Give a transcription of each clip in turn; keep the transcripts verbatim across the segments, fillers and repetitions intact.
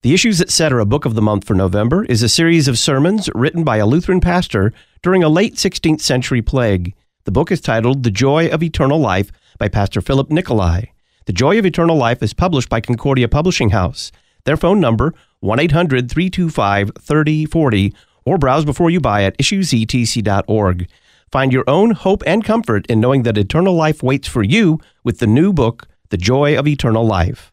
The Issues Etc. Book of the Month for November is a series of sermons written by a Lutheran pastor during a late sixteenth century plague. The book is titled The Joy of Eternal Life by Pastor Philip Nicolai. The Joy of Eternal Life is published by Concordia Publishing House. Their phone number, one eight hundred, three two five, three oh four oh, or browse before you buy at issues e t c dot org. Find your own hope and comfort in knowing that eternal life waits for you with the new book, The Joy of Eternal Life.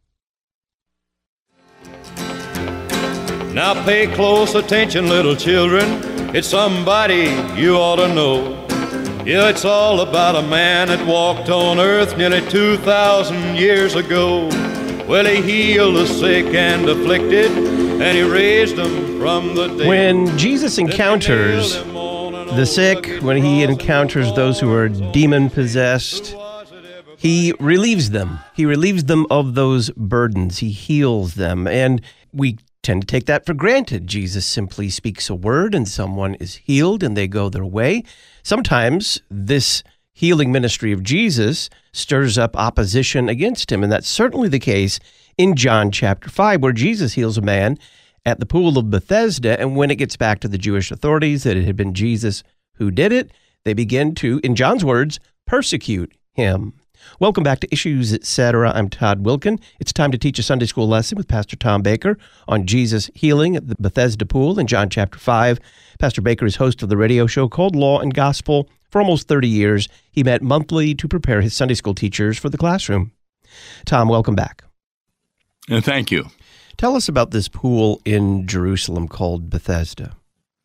Now pay close attention, little children. It's somebody you ought to know. Yeah, it's all about a man that walked on earth nearly two thousand years ago. Well, he healed the sick and afflicted, and he raised them from the dead. When Jesus encounters the sick, when he encounters those who are demon-possessed, he relieves them. He relieves them of those burdens. He heals them. And we tend to take that for granted. Jesus simply speaks a word and someone is healed and they go their way. Sometimes this healing ministry of Jesus stirs up opposition against him, and that's certainly the case in John chapter five, where Jesus heals a man at the pool of Bethesda, and when it gets back to the Jewish authorities that it had been Jesus who did it, they begin to, in John's words, persecute him. Welcome back to Issues Etc. I'm Todd Wilkin. It's time to teach a Sunday school lesson with Pastor Tom Baker on Jesus healing at the Bethesda pool in John chapter five. Pastor Baker is host of the radio show called Law and Gospel. For almost thirty years, he met monthly to prepare his Sunday school teachers for the classroom. Tom, welcome back. Uh, thank you. Tell us about this pool in Jerusalem called Bethesda.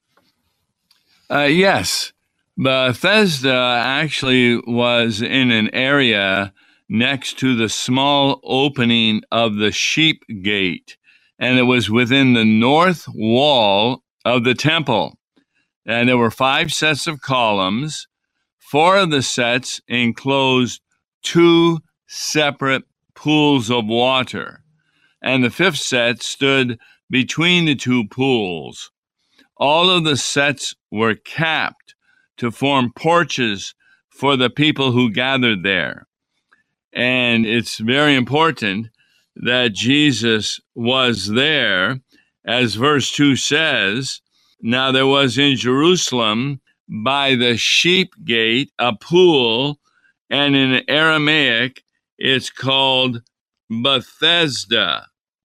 Uh, yes. Bethesda actually was in an area next to the small opening of the sheep gate, and it was within the north wall of the temple. And there were five sets of columns. Four of the sets enclosed two separate pools of water, and the fifth set stood between the two pools. All of the sets were capped to form porches for the people who gathered there. And it's very important that Jesus was there, as verse two says, "Now there was in Jerusalem by the sheep gate a pool, and in Aramaic it's called Bethesda."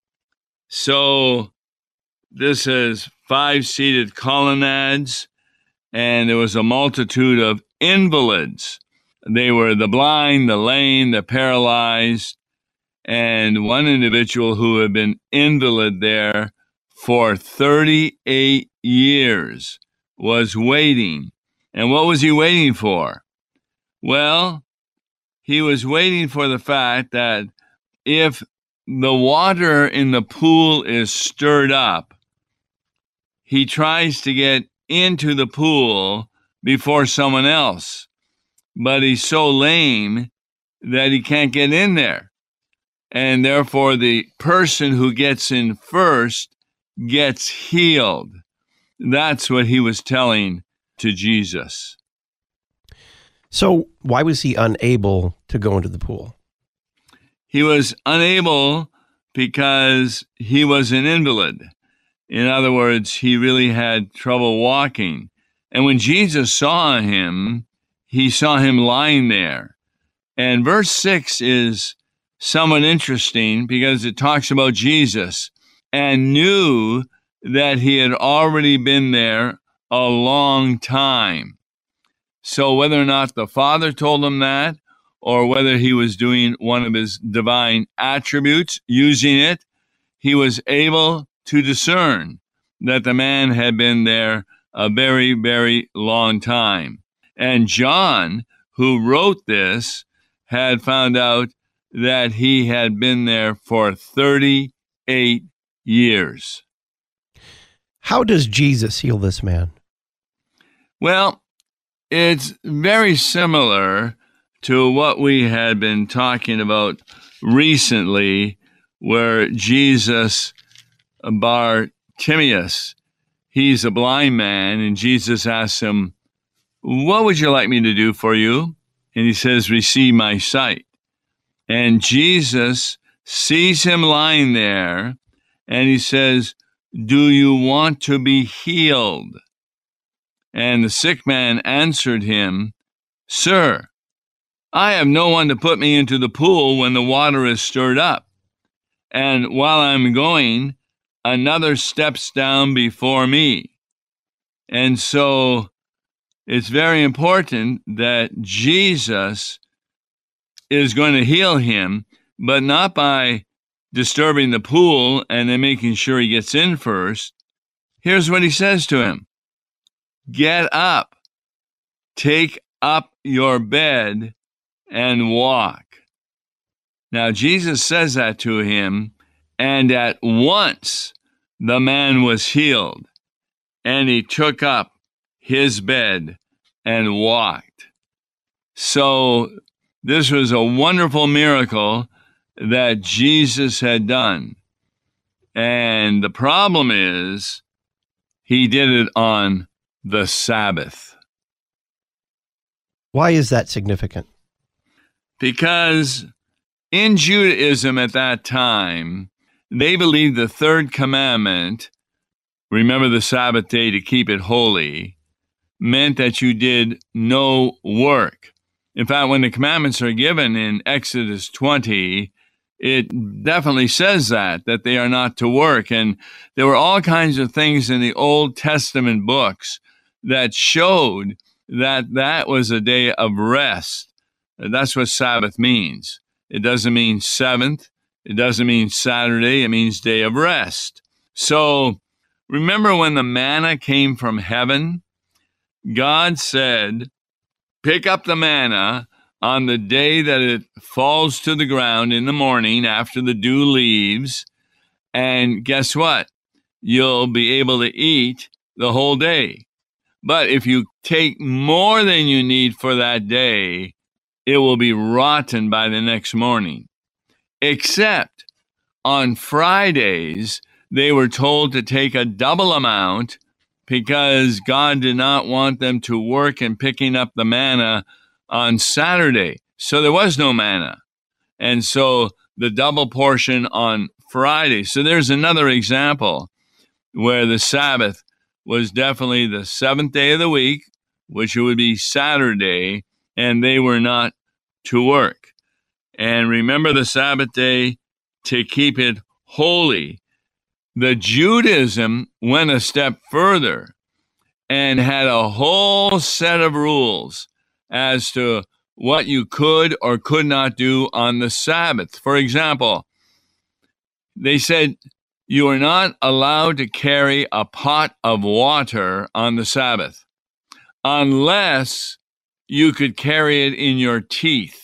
So this is five-seated colonnades, and there was a multitude of invalids. They were the blind, the lame, the paralyzed, and one individual who had been invalid there for thirty-eight years was waiting. And what was he waiting for? Well, he was waiting for the fact that if the water in the pool is stirred up, he tries to get into the pool before someone else, but he's so lame that he can't get in there. And therefore, the person who gets in first gets healed. That's what he was telling to Jesus. So why was he unable to go into the pool? He was unable because he was an invalid. In other words, he really had trouble walking. And when Jesus saw him, he saw him lying there. And verse six is somewhat interesting because it talks about Jesus and knew that he had already been there a long time. So whether or not the Father told him that, or whether he was doing one of his divine attributes, using it, he was able to discern that the man had been there a very, very long time. And John, who wrote this, had found out that he had been there for thirty-eight years. How does Jesus heal this man? Well, it's very similar to what we had been talking about recently, where Jesus, Bartimaeus, he's a blind man, and Jesus asks him, "What would you like me to do for you?" And he says, "Receive my sight." And Jesus sees him lying there and he says, "Do you want to be healed?" And the sick man answered him, "Sir, I have no one to put me into the pool when the water is stirred up. And while I'm going, another steps down before me." And so it's very important that Jesus is going to heal him, but not by disturbing the pool and then making sure he gets in first. Here's what he says to him: "Get up, take up your bed, and walk." Now, Jesus says that to him, and at once the man was healed, and he took up his bed and walked. So this was a wonderful miracle that Jesus had done. And the problem is, he did it on the Sabbath. Why is that significant? Because in Judaism at that time, they believed the third commandment, remember the Sabbath day to keep it holy, meant that you did no work. In fact, when the commandments are given in Exodus twenty, it definitely says that, that they are not to work. And there were all kinds of things in the Old Testament books that showed that that was a day of rest. That's what Sabbath means. It doesn't mean seventh. It doesn't mean Saturday. It means day of rest. So remember when the manna came from heaven? God said, pick up the manna on the day that it falls to the ground in the morning after the dew leaves. And guess what? You'll be able to eat the whole day. But if you take more than you need for that day, it will be rotten by the next morning. Except on Fridays, they were told to take a double amount because God did not want them to work in picking up the manna on Saturday. So there was no manna. And so the double portion on Friday. So there's another example where the Sabbath was definitely the seventh day of the week, which would be Saturday, and they were not to work. And remember the Sabbath day to keep it holy. The Judaism went a step further and had a whole set of rules as to what you could or could not do on the Sabbath. For example, they said you are not allowed to carry a pot of water on the Sabbath unless you could carry it in your teeth.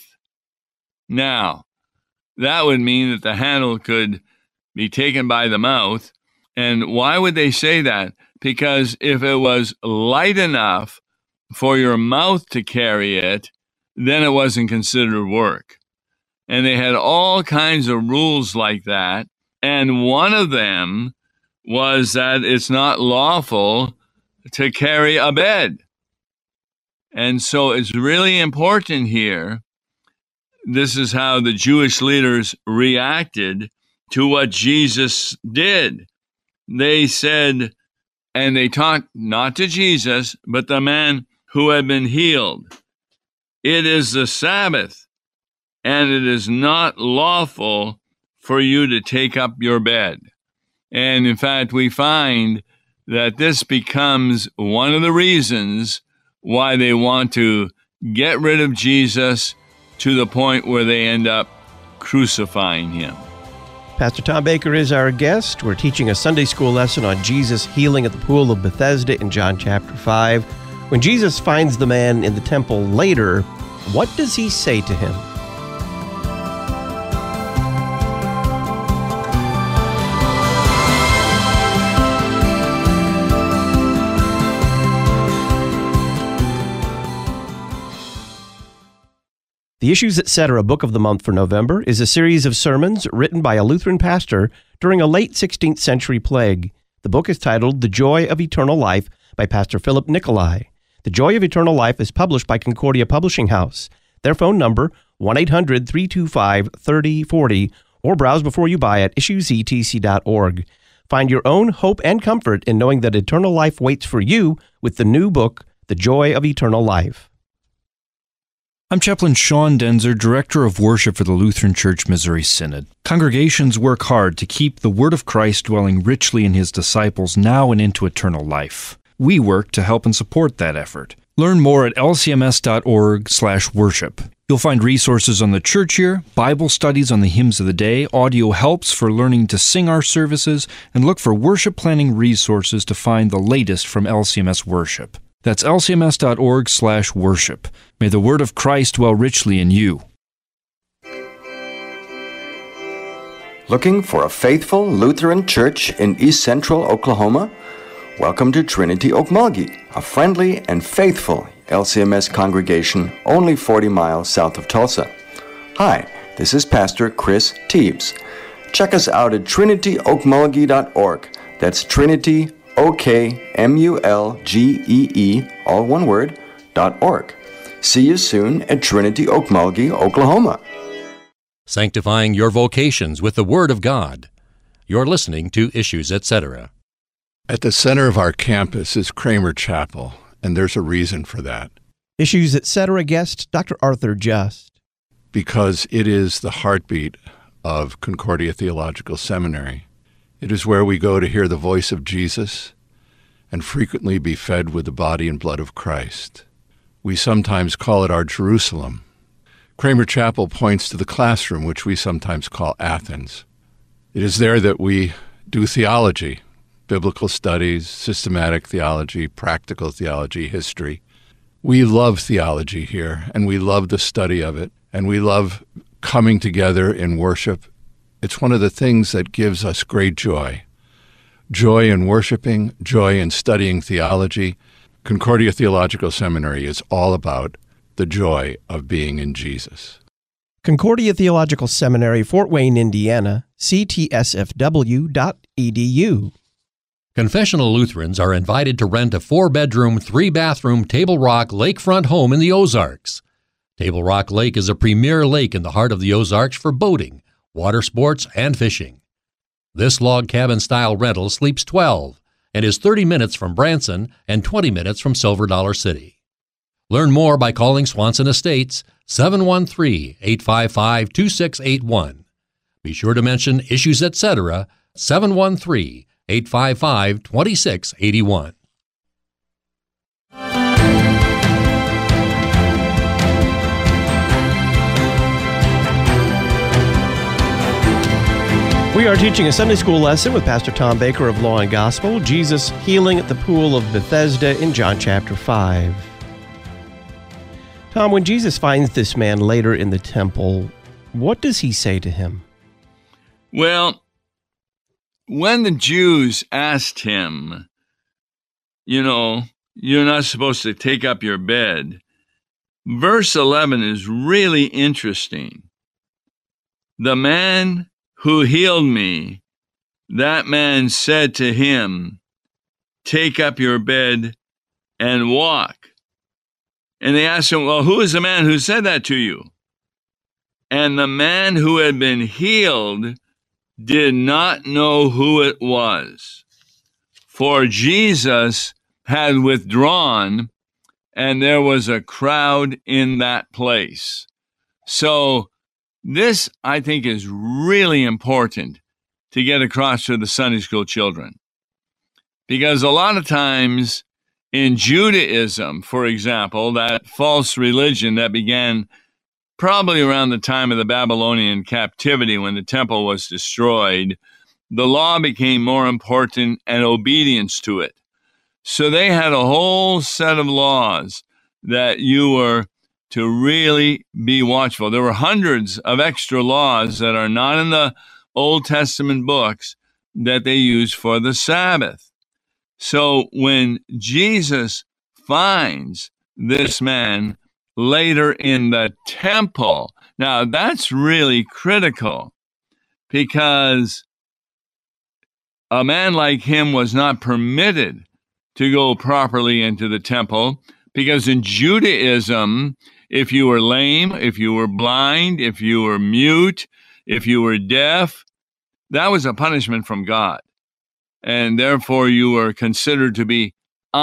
Now, that would mean that the handle could be taken by the mouth. And why would they say that? Because if it was light enough for your mouth to carry it, then it wasn't considered work. And they had all kinds of rules like that. And one of them was that it's not lawful to carry a bed. And so it's really important here. This is how the Jewish leaders reacted to what Jesus did. They said, and they talked not to Jesus, but the man who had been healed, "It is the Sabbath, and it is not lawful for you to take up your bed." And in fact, we find that this becomes one of the reasons why they want to get rid of Jesus to the point where they end up crucifying him. Pastor Tom Baker is our guest. We're teaching a Sunday school lesson on Jesus healing at the pool of Bethesda in John chapter five. When Jesus finds the man in the temple later, what does he say to him? The Issues Etc. Book of the Month for November is a series of sermons written by a Lutheran pastor during a late sixteenth century plague. The book is titled The Joy of Eternal Life by Pastor Philip Nicolai. The Joy of Eternal Life is published by Concordia Publishing House. Their phone number, one eight hundred, three two five, three oh four oh, or browse before you buy at issues e t c dot org. Find your own hope and comfort in knowing that eternal life waits for you with the new book, The Joy of Eternal Life. I'm Chaplain Sean Denzer, Director of Worship for the Lutheran Church Missouri Synod. Congregations work hard to keep the Word of Christ dwelling richly in His disciples now and into eternal life. We work to help and support that effort. Learn more at l c m s dot org slash worship. You'll find resources on the church year, Bible studies on the hymns of the day, audio helps for learning to sing our services, and look for worship planning resources to find the latest from L C M S Worship. That's l c m s dot org slash worship. May the word of Christ dwell richly in you. Looking for a faithful Lutheran church in East Central Oklahoma? Welcome to Trinity Okmulgee, a friendly and faithful L C M S congregation only forty miles south of Tulsa. Hi, this is Pastor Chris Teebs. Check us out at trinity okmulgee dot org. That's Trinity, O K M U L G E E, all one word, dot org. See you soon at Trinity Okmulgee, Oklahoma. Sanctifying your vocations with the Word of God. You're listening to Issues, et cetera. At the center of our campus is Kramer Chapel, and there's a reason for that. Issues, et cetera guest Doctor Arthur Just. Because it is the heartbeat of Concordia Theological Seminary. It is where we go to hear the voice of Jesus and frequently be fed with the body and blood of Christ. We sometimes call it our Jerusalem. Kramer Chapel points to the classroom, which we sometimes call Athens. It is there that we do theology, biblical studies, systematic theology, practical theology, history. We love theology here, and we love the study of it, and we love coming together in worship. It's one of the things that gives us great joy. Joy in worshiping, joy in studying theology. Concordia Theological Seminary is all about the joy of being in Jesus. Concordia Theological Seminary, Fort Wayne, Indiana, c t s f w dot e d u. Confessional Lutherans are invited to rent a four-bedroom, three-bathroom Table Rock lakefront home in the Ozarks. Table Rock Lake is a premier lake in the heart of the Ozarks for boating, water sports, and fishing. This log cabin-style rental sleeps twelve and is thirty minutes from Branson and twenty minutes from Silver Dollar City. Learn more by calling Swanson Estates, seven one three, eight five five, two six eight one. Be sure to mention Issues, et cetera, seven one three, eight five five, two six eight one. We are teaching a Sunday school lesson with Pastor Tom Baker of Law and Gospel, Jesus healing at the pool of Bethesda in John chapter five. Tom, when Jesus finds this man later in the temple, what does he say to him? Well, when the Jews asked him, you know, you're not supposed to take up your bed, verse eleven is really interesting. The man who healed me, that man said to him, take up your bed and walk. And they asked him, well, who is the man who said that to you? And the man who had been healed did not know who it was, for Jesus had withdrawn, and there was a crowd in that place. So this, I think, is really important to get across to the Sunday school children, because a lot of times in Judaism, for example, that false religion that began probably around the time of the Babylonian captivity when the temple was destroyed, the law became more important and obedience to it. So they had a whole set of laws that you were to really be watchful. There were hundreds of extra laws that are not in the Old Testament books that they used for the Sabbath. So when Jesus finds this man later in the temple, now that's really critical, because a man like him was not permitted to go properly into the temple, because in Judaism, if you were lame, if you were blind, if you were mute, If you were deaf, that was a punishment from God. And therefore you were considered to be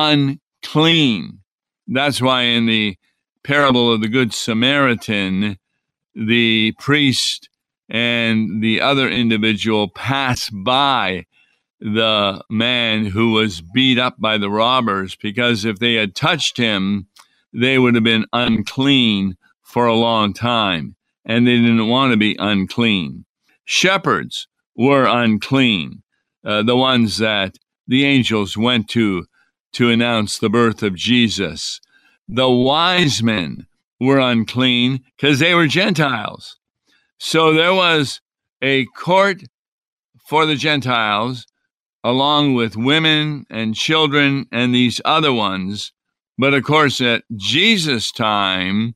unclean. That's why in the parable of the Good Samaritan, the priest and the other individual passed by the man who was beat up by the robbers, because if they had touched him, they would have been unclean for a long time, and they didn't want to be unclean. Shepherds were unclean, uh, the ones that the angels went to to announce the birth of Jesus. The wise men were unclean because they were Gentiles. So there was a court for the Gentiles, along with women and children and these other ones. But of course, at Jesus' time,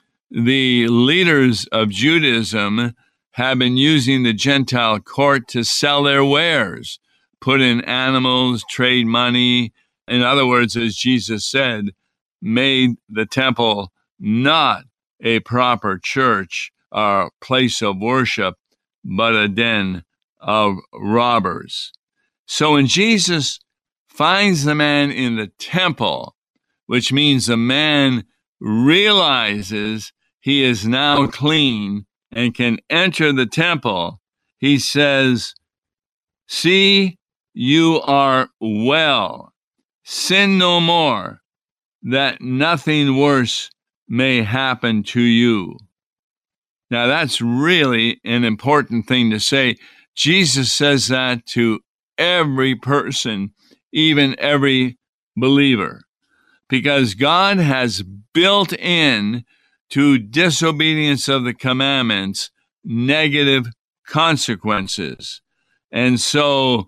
the leaders of Judaism have been using the Gentile court to sell their wares, put in animals, trade money. In other words, as Jesus said, made the temple not a proper church or place of worship, but a den of robbers. So when Jesus finds the man in the temple, which means the man realizes he is now clean and can enter the temple, he says, "See, you are well. Sin no more, that nothing worse may happen to you." Now, that's really an important thing to say. Jesus says that to every person, even every believer, because God has built in to disobedience of the commandments negative consequences. And so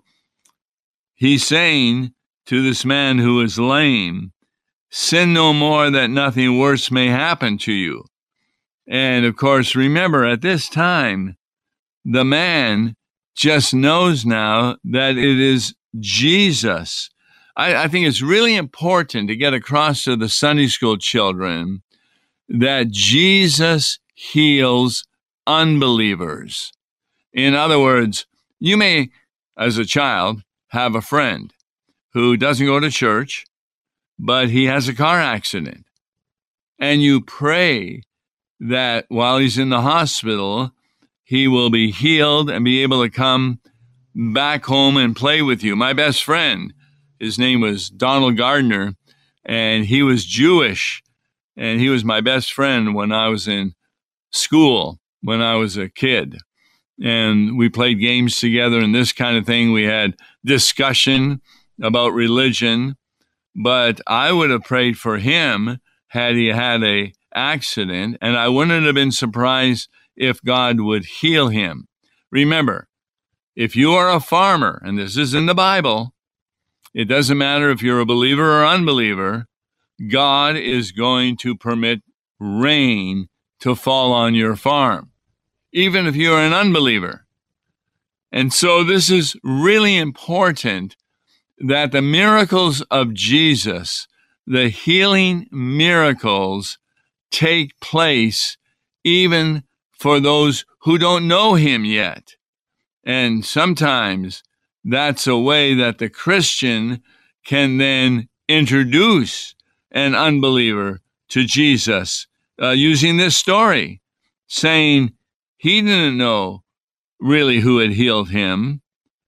he's saying to this man who is lame, sin no more that nothing worse may happen to you. And of course, remember, at this time, the man just knows now that it is Jesus. I, I think it's really important to get across to the Sunday school children that Jesus heals unbelievers. In other words, you may, as a child, have a friend who doesn't go to church, but he has a car accident. And you pray that while he's in the hospital, he will be healed and be able to come back home and play with you. My best friend, his name was Donald Gardner, and he was Jewish, and he was my best friend when I was in school, when I was a kid. And we played games together and this kind of thing. We had discussion about religion, but I would have prayed for him had he had a accident, and I wouldn't have been surprised if God would heal him. Remember, if you are a farmer, and this is in the Bible, it doesn't matter if you're a believer or unbeliever, God is going to permit rain to fall on your farm, even if you're an unbeliever. And so this is really important that the miracles of Jesus, the healing miracles, take place even for those who don't know him yet. And sometimes that's a way that the Christian can then introduce an unbeliever to Jesus, uh, using this story, saying he didn't know really who had healed him.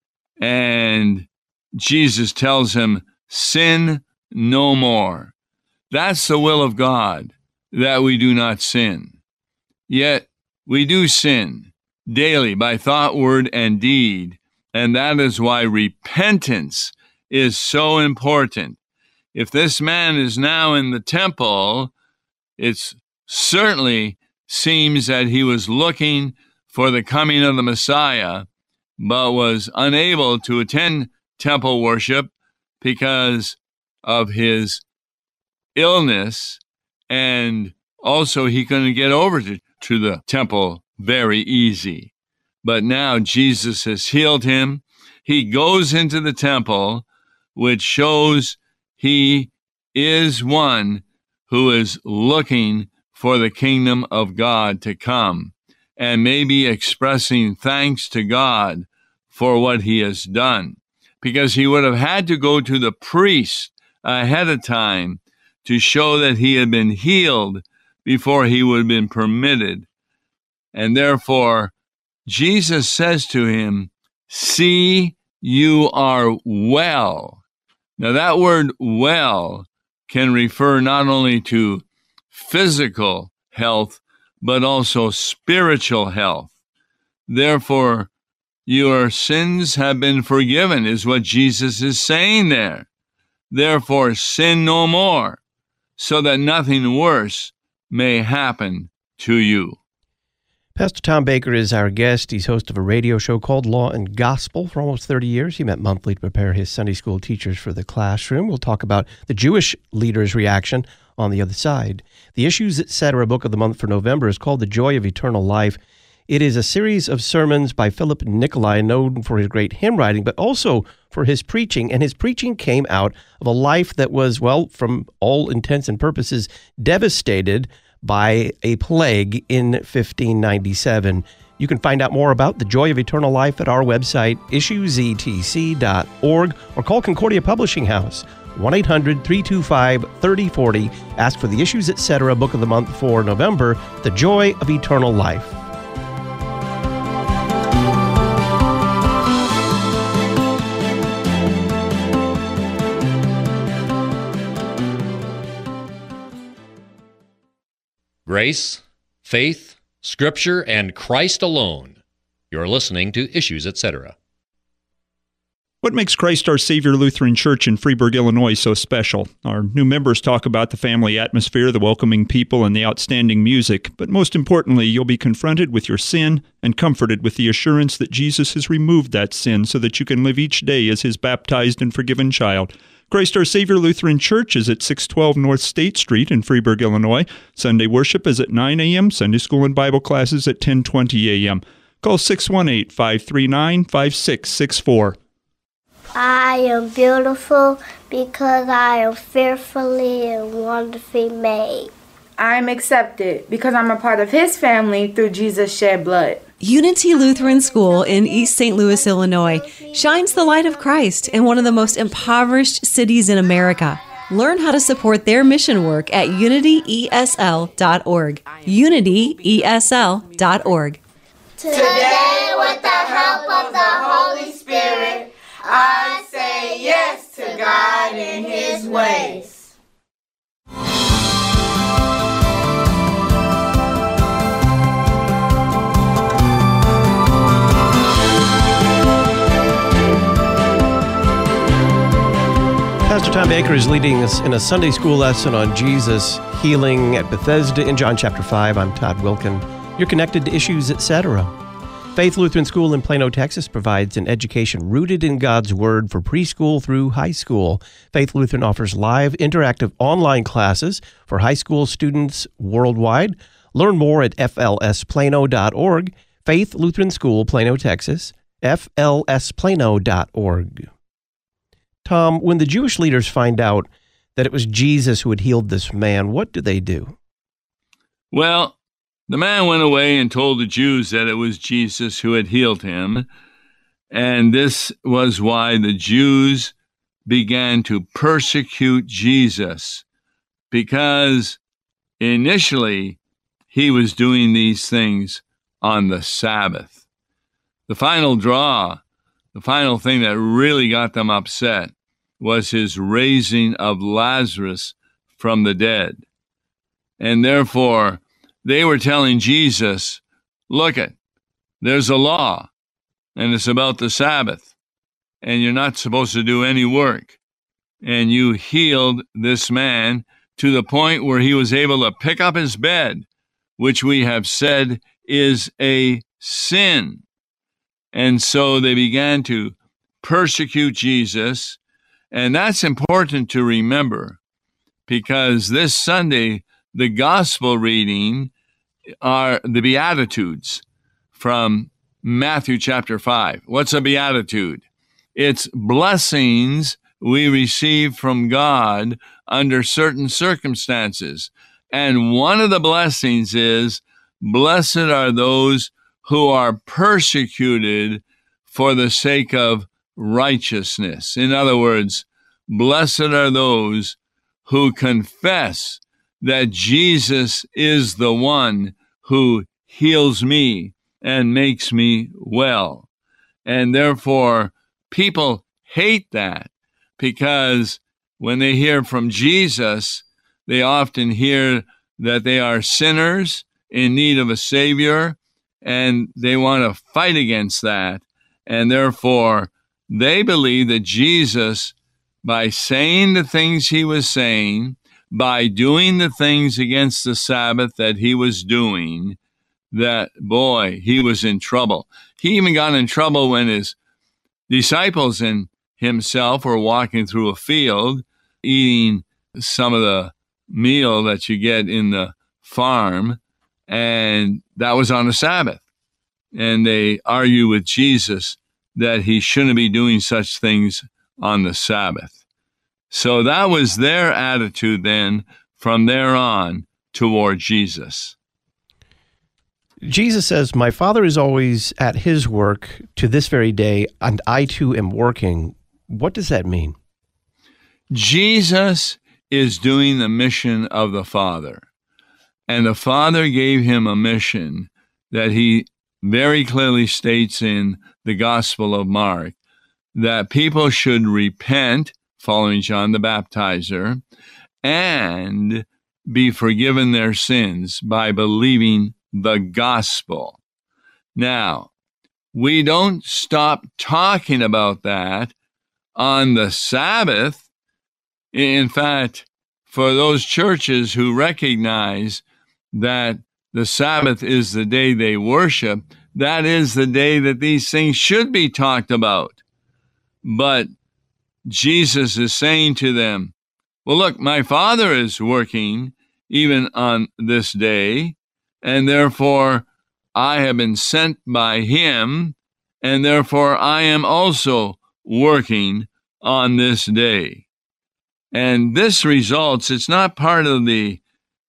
And Jesus tells him, sin no more. That's the will of God, that we do not sin. Yet we do sin daily by thought, word, and deed. And that is why repentance is so important. If this man is now in the temple, it certainly seems that he was looking for the coming of the Messiah, but was unable to attend temple worship because of his illness, and also he couldn't get over to, to the temple very easy. But now Jesus has healed him. He goes into the temple, which shows he is one who is looking for the kingdom of God to come. and maybe expressing thanks to God for what he has done, because he would have had to go to the priest ahead of time to show that he had been healed before he would have been permitted. And therefore, Jesus says to him, "See, you are well." Now, that word well can refer not only to physical health, but also spiritual health. Therefore, your sins have been forgiven, is what Jesus is saying there. Therefore, sin no more, so that nothing worse may happen to you. Pastor Tom Baker is our guest. He's host of a radio show called Law and Gospel. For almost thirty years, he met monthly to prepare his Sunday school teachers for the classroom. We'll talk about the Jewish leaders' reaction on the other side. The Issues, et cetera book of the month for November is called The Joy of Eternal Life. It is a series of sermons by Philip Nicolai, known for his great hymn writing, but also for his preaching. And his preaching came out of a life that was, well, from all intents and purposes, devastated by a plague in fifteen ninety-seven. You can find out more about The Joy of Eternal Life at our website, issues e t c dot org, or call Concordia Publishing House, one eight hundred, three two five, three oh four oh. Ask for the Issues, et cetera book of the month for November, The Joy of Eternal Life. Grace, faith, Scripture, and Christ alone. You're listening to Issues, et cetera. What makes Christ Our Savior Lutheran Church in Freeburg, Illinois so special? Our new members talk about the family atmosphere, the welcoming people, and the outstanding music. But most importantly, you'll be confronted with your sin and comforted with the assurance that Jesus has removed that sin so that you can live each day as his baptized and forgiven child. Christ Our Savior Lutheran Church is at six twelve North State Street in Freeburg, Illinois. Sunday worship is at nine a.m., Sunday school and Bible classes at ten twenty a.m. Call six one eight, five three nine, five six six four. I am beautiful because I am fearfully and wonderfully made. I am accepted because I'm a part of his family through Jesus' shed blood. Unity Lutheran School in East Saint Louis, Illinois, shines the light of Christ in one of the most impoverished cities in America. Learn how to support their mission work at unity e s l dot org. unity e s l dot org. Today, with the help of the Holy Spirit, I say yes to God and his ways. Pastor Tom Baker is leading us in a Sunday school lesson on Jesus healing at Bethesda in John chapter five. I'm Todd Wilkin. You're connected to Issues, et cetera. Faith Lutheran School in Plano, Texas provides an education rooted in God's Word for preschool through high school. Faith Lutheran offers live, interactive online classes for high school students worldwide. Learn more at f l s plano dot org. Faith Lutheran School, Plano, Texas, f l s plano dot org. Tom, when the Jewish leaders find out that it was Jesus who had healed this man, what do they do? Well, the man went away and told the Jews that it was Jesus who had healed him, and this was why the Jews began to persecute Jesus, because initially he was doing these things on the Sabbath. The final draw, the final thing that really got them upset, was his raising of Lazarus from the dead. And therefore, they were telling Jesus, look it, there's a law, and it's about the Sabbath, and you're not supposed to do any work. And you healed this man to the point where he was able to pick up his bed, which we have said is a sin. And so they began to persecute Jesus. And that's important to remember, because this Sunday, the gospel reading are the Beatitudes from Matthew chapter five. What's a beatitude? It's blessings we receive from God under certain circumstances. And one of the blessings is blessed are those who are persecuted for the sake of righteousness. In other words, blessed are those who confess that Jesus is the one who heals me and makes me well. And therefore, people hate that because when they hear from Jesus, they often hear that they are sinners in need of a Savior, and they want to fight against that. And therefore, they believe that Jesus, by saying the things he was saying, by doing the things against the Sabbath that he was doing, that, boy, he was in trouble. He even got in trouble when his disciples and himself were walking through a field, eating some of the meal that you get in the farm, and that was on a Sabbath. And they argue with Jesus that he shouldn't be doing such things on the Sabbath. So that was their attitude then from there on toward Jesus. Jesus says, "My Father is always at his work to this very day, and I too am working." What does that mean? Jesus is doing the mission of the Father. And the Father gave him a mission that he very clearly states in the Gospel of Mark, that people should repent, following John the Baptizer, and be forgiven their sins by believing the gospel. Now, we don't stop talking about that on the Sabbath. In fact, for those churches who recognize that the Sabbath is the day they worship, that is the day that these things should be talked about. But Jesus is saying to them, well, look, my Father is working even on this day, and therefore I have been sent by him, and therefore I am also working on this day. And this results, it's not part of the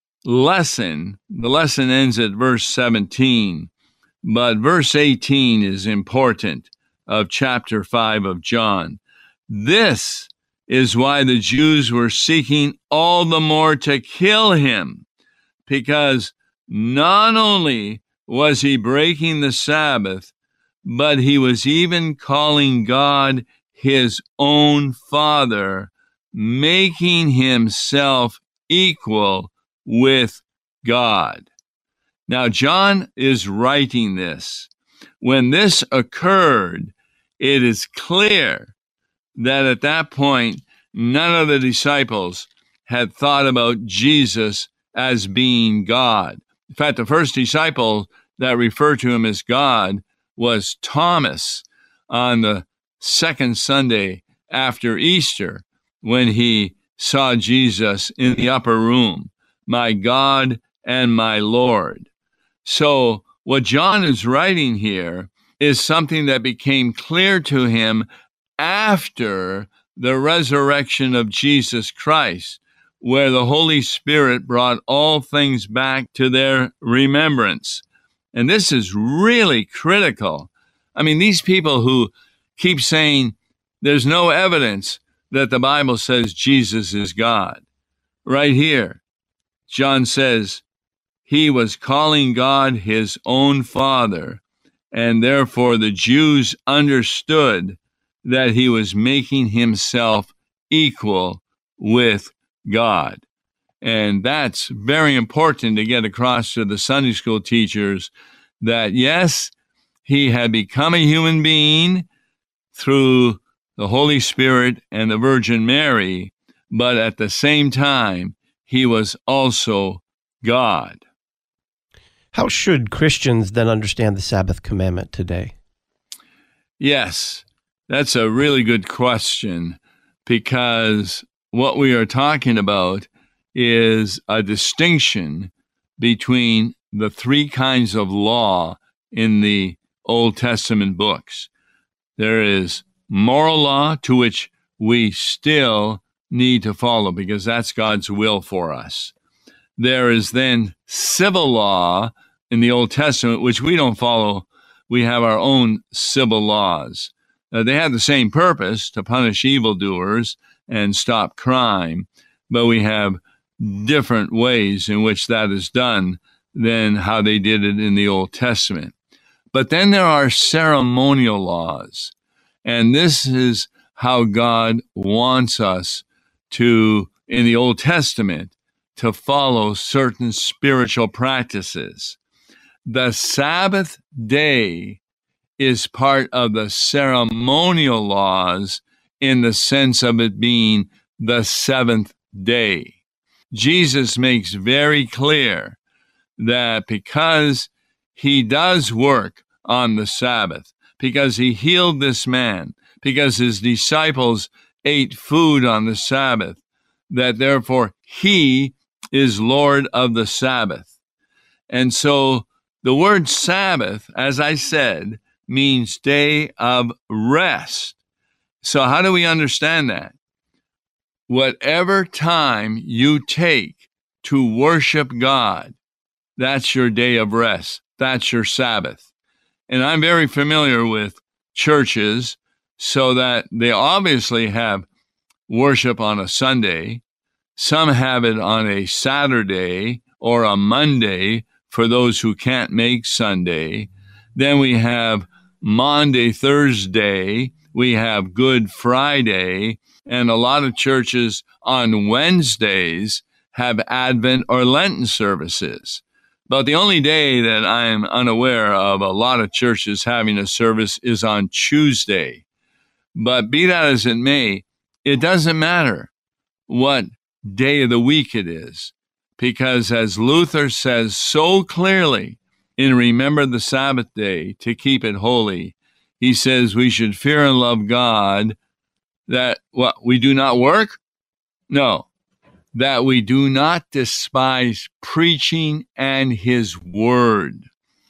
lesson. The lesson ends at verse seventeen, but verse eighteen is important of chapter five of John. This is why the Jews were seeking all the more to kill him, because not only was he breaking the Sabbath, but he was even calling God his own Father, making himself equal with God. Now, John is writing this. When this occurred, it is clear that at that point, none of the disciples had thought about Jesus as being God. In fact, the first disciple that referred to him as God was Thomas on the second Sunday after Easter, when he saw Jesus in the upper room, my God and my Lord. So what John is writing here is something that became clear to him after the resurrection of Jesus Christ, where the Holy Spirit brought all things back to their remembrance. And this is really critical. I mean, these people who keep saying there's no evidence that the Bible says Jesus is God. Right here, John says he was calling God his own Father, and therefore the Jews understood that he was making himself equal with God. And that's very important to get across to the Sunday school teachers, that yes, he had become a human being through the Holy Spirit and the Virgin Mary, but at the same time, he was also God. How should Christians then understand the Sabbath commandment today? Yes, that's a really good question, because what we are talking about is a distinction between the three kinds of law in the Old Testament books. There is moral law, to which we still need to follow because that's God's will for us. There is then civil law, in the Old Testament, which we don't follow. We have our own civil laws. Uh, they have the same purpose, to punish evildoers and stop crime, but we have different ways in which that is done than how they did it in the Old Testament. But then there are ceremonial laws, and this is how God wants us to, in the Old Testament, to follow certain spiritual practices. The Sabbath day is part of the ceremonial laws in the sense of it being the seventh day. Jesus makes very clear that because he does work on the Sabbath, because he healed this man, because his disciples ate food on the Sabbath, that therefore he is Lord of the Sabbath. And so the word Sabbath, as I said, means day of rest. So how do we understand that? Whatever time you take to worship God, that's your day of rest. That's your Sabbath. And I'm very familiar with churches so that they obviously have worship on a Sunday. Some have it on a Saturday or a Monday for those who can't make Sunday. Then we have Maundy, Thursday. We have Good Friday. And a lot of churches on Wednesdays have Advent or Lenten services. But the only day that I'm unaware of a lot of churches having a service is on Tuesday. But be that as it may, it doesn't matter what day of the week it is, because as Luther says so clearly in Remember the Sabbath Day to keep it holy, he says we should fear and love God, that what we do not work? No, that we do not despise preaching and his word.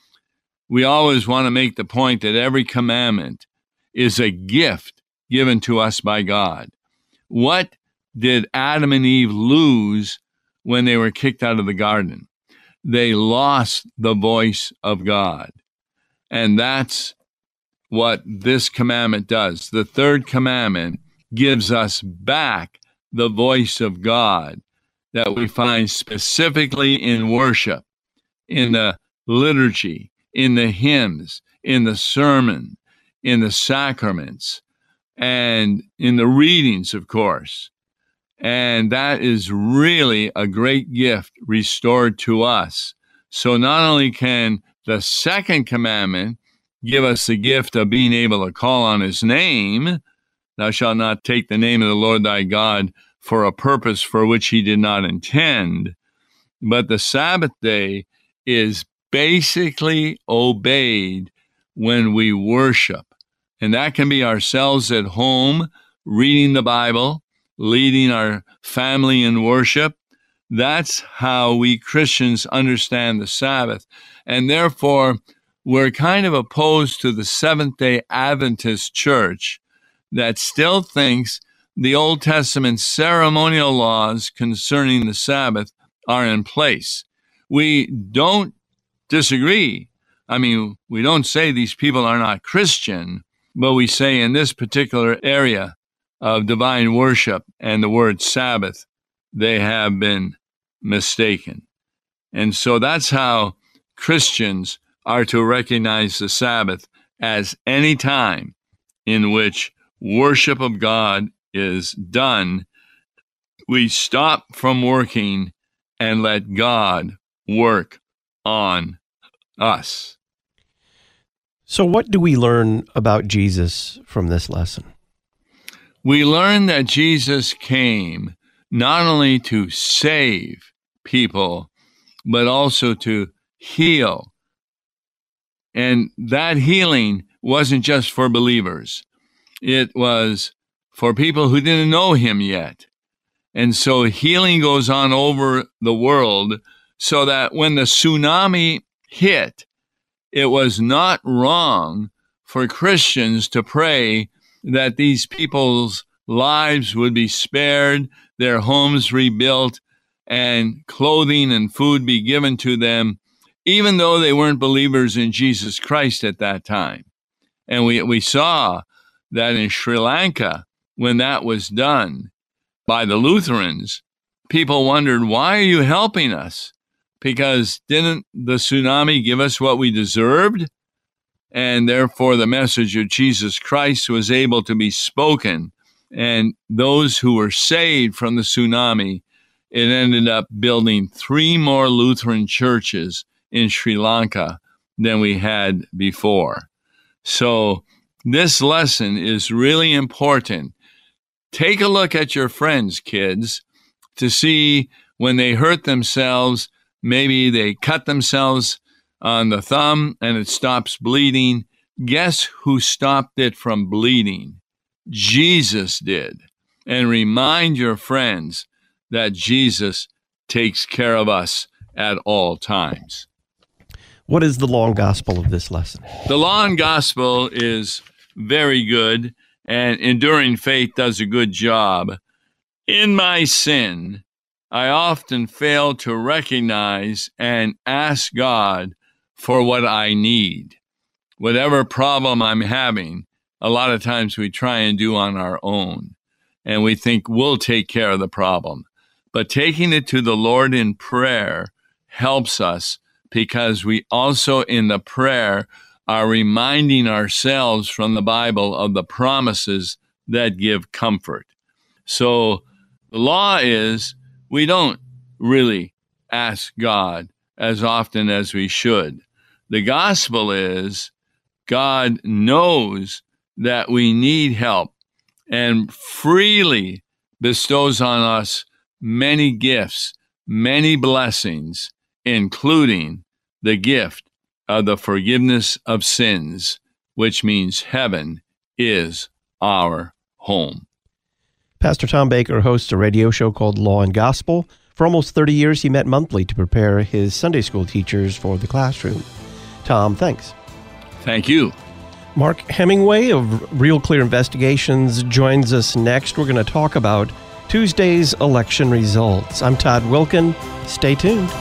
We always want to make the point that every commandment is a gift given to us by God. What did Adam and Eve lose when they were kicked out of the garden? They lost the voice of God. And that's what this commandment does. The third commandment gives us back the voice of God that we find specifically in worship, in the liturgy, in the hymns, in the sermon, in the sacraments, and in the readings, of course. And that is really a great gift restored to us. So not only can the second commandment give us the gift of being able to call on his name, thou shalt not take the name of the Lord thy God for a purpose for which he did not intend, but the Sabbath day is basically obeyed when we worship. And that can be ourselves at home, reading the Bible, leading our family in worship. That's how we Christians understand the Sabbath. And therefore, we're kind of opposed to the Seventh-day Adventist church that still thinks the Old Testament ceremonial laws concerning the Sabbath are in place. We don't disagree. I mean, we don't say these people are not Christian, but we say in this particular area of divine worship and the word Sabbath, they have been mistaken. And so that's how Christians are to recognize the Sabbath as any time in which worship of God is done. We stop from working and let God work on us. So what do we learn about Jesus from this lesson? We learn that Jesus came not only to save people, but also to heal. And that healing wasn't just for believers. It was for people who didn't know him yet. And so healing goes on over the world so that when the tsunami hit, it was not wrong for Christians to pray that these people's lives would be spared, their homes rebuilt, and clothing and food be given to them, even though they weren't believers in Jesus Christ at that time. And we, we saw that in Sri Lanka, when that was done by the Lutherans, people wondered, why are you helping us? Because didn't the tsunami give us what we deserved? And therefore the message of Jesus Christ was able to be spoken. And those who were saved from the tsunami, it ended up building three more Lutheran churches in Sri Lanka than we had before. So this lesson is really important. Take a look at your friends, kids, to see when they hurt themselves, maybe they cut themselves on the thumb and it stops bleeding. Guess who stopped it from bleeding? Jesus did. And remind your friends that Jesus takes care of us at all times. What is the long gospel of this lesson? The long gospel is very good, and Enduring Faith does a good job. In my sin, I often fail to recognize and ask God for what I need. Whatever problem I'm having, a lot of times we try and do on our own, and we think we'll take care of the problem. But taking it to the Lord in prayer helps us, because we also in the prayer are reminding ourselves from the Bible of the promises that give comfort. So the law is we don't really ask God as often as we should. The gospel is God knows that we need help and freely bestows on us many gifts, many blessings, including the gift of the forgiveness of sins, which means heaven is our home. Pastor Tom Baker hosts a radio show called Law and Gospel. For almost thirty years, he met monthly to prepare his Sunday school teachers for the classroom. Tom, thanks. Thank you. Mark Hemingway of Real Clear Investigations joins us next. We're going to talk about Tuesday's election results. I'm Todd Wilkin. Stay tuned.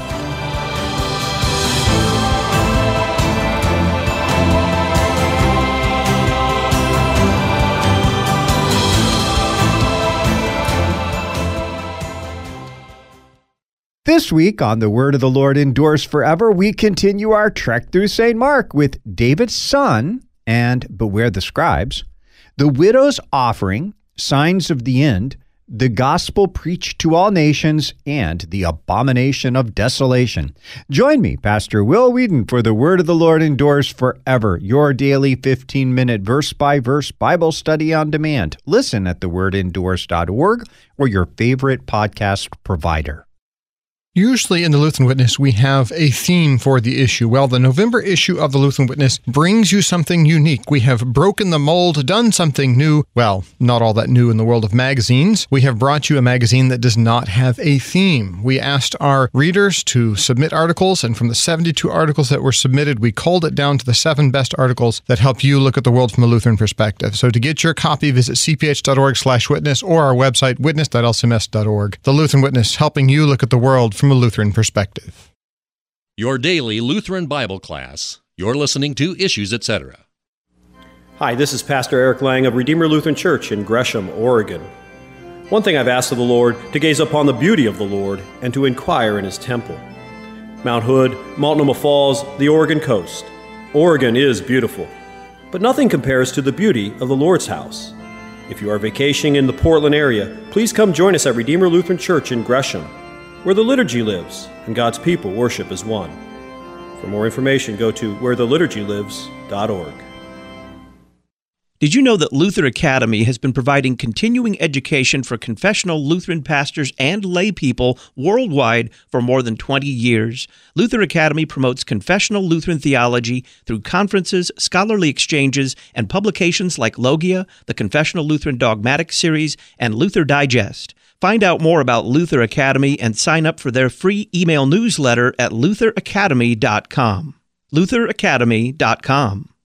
This week on The Word of the Lord Endures Forever, we continue our trek through Saint Mark with David's son and Beware the Scribes, the widow's offering, signs of the end, the gospel preached to all nations, and the abomination of desolation. Join me, Pastor Will Whedon, for The Word of the Lord Endures Forever, your daily fifteen-minute verse-by-verse Bible study on demand. Listen at the word endures dot org or your favorite podcast provider. Usually in the Lutheran Witness, we have a theme for the issue. Well, the November issue of the Lutheran Witness brings you something unique. We have broken the mold, done something new. Well, not all that new in the world of magazines. We have brought you a magazine that does not have a theme. We asked our readers to submit articles, and from the seventy-two articles that were submitted, we culled it down to the seven best articles that help you look at the world from a Lutheran perspective. So to get your copy, visit c p h dot org slash witness or our website, witness dot l c m s dot org. The Lutheran Witness, helping you look at the world from a Lutheran perspective. Your daily Lutheran Bible class. You're listening to Issues, et cetera. Hi, this is Pastor Eric Lang of Redeemer Lutheran Church in Gresham, Oregon. One thing I've asked of the Lord, to gaze upon the beauty of the Lord and to inquire in His temple. Mount Hood, Multnomah Falls, the Oregon coast. Oregon is beautiful, but nothing compares to the beauty of the Lord's house. If you are vacationing in the Portland area, please come join us at Redeemer Lutheran Church in Gresham, where the liturgy lives and God's people worship as one. For more information, go to where the liturgy lives dot org. Did you know that Luther Academy has been providing continuing education for confessional Lutheran pastors and lay people worldwide for more than twenty years? Luther Academy promotes confessional Lutheran theology through conferences, scholarly exchanges, and publications like Logia, the Confessional Lutheran Dogmatic Series, and Luther Digest. Find out more about Luther Academy and sign up for their free email newsletter at luther academy dot com. luther academy dot com.